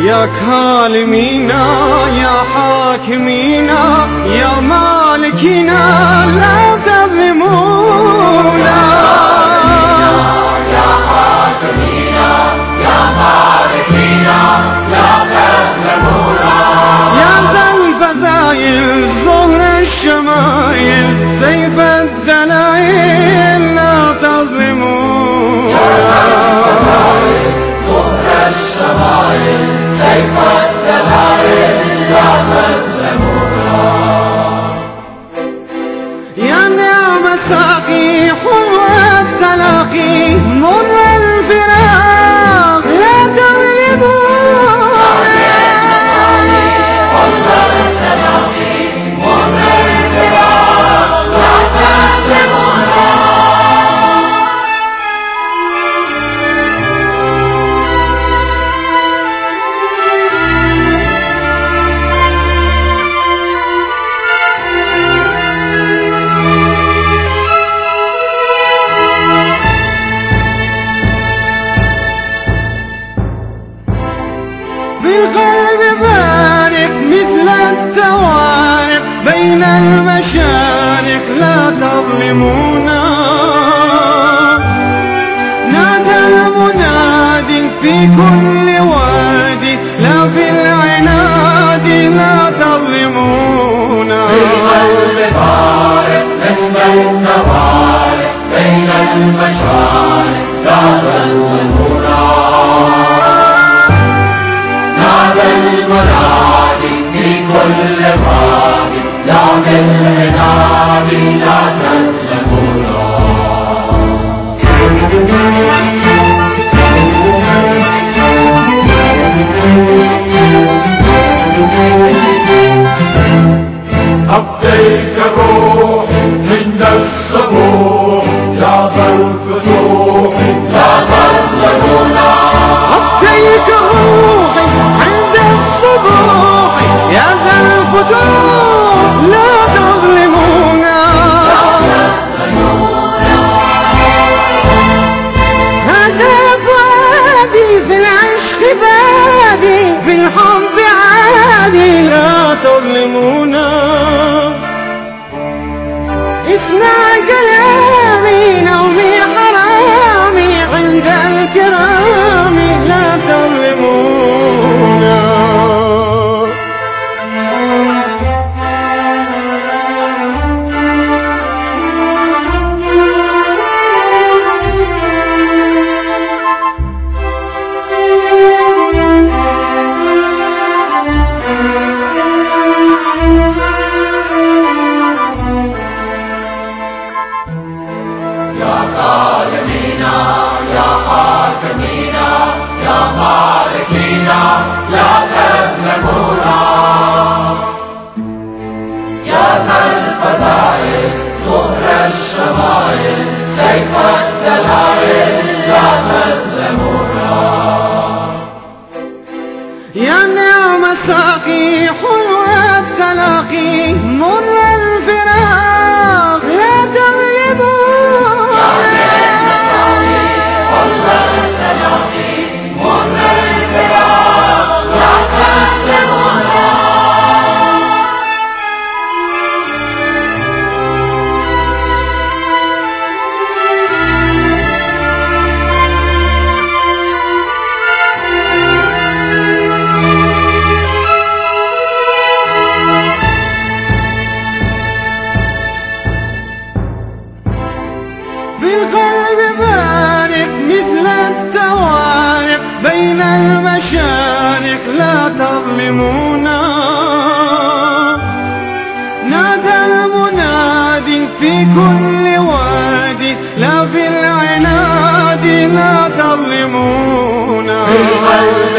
يا كالمينا يا حاكمينا يا مالكينا لا تظلمونا. يا حاكمينا يا مالكينا لا تظلمونا. يا ذا الفزايل زهر الشمايل سيف الدلائل لا تظلمونا. يا ذا الفزايل زهر الشمايل سيف الدلائل لا تظلمونا. يا نعم ساقي حلو التلاقي مر الفراق لا تظلمونا. بالقلب بارك مثل التوارق بين المشارق لا تظلمونا. نادى المنادي في كل وادي لا في العناد لا تظلمونا. بالقلب بارك مثل التوارق بين المشارق لا تظلمونا. المنادي في كل وادي لا بالعناد لا تظلمونا. أفديك الروح عند الصبوح يا ذا الفتوح لا تظلمونا. أفديك روحي عند الصبوح يا ذا الفتوح لا تظلمونا. هذا فؤادي في العشق بادي في الحب عادي لا تظلمونا. اسمع كلامي نومي حرامي عند الكرام لا تظلمونا. يا كالمينا يا حاكمينا يا مالكينا لا تظلمونا. يا ذا الفضائل زهر الشمائل سيف الدلائل لا تظلمونا. يا نعم ساقي حلو التلاقي مر الفراق لا تظلمونا. بالقلب بارك مثل التوارق بين المشارق لا تظلمونا. نادى المنادي في كل وادي لا في العناد لا تظلمونا.